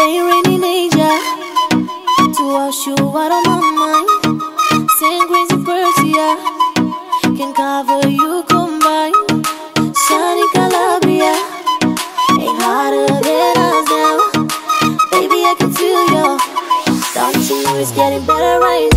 Ain't raining Asia to wash you out of my mind. St. Grace and Persia can cover you combined. Sunny Calabria ain't hotter than us now. Baby, I can feel you. Don't you know it's getting better right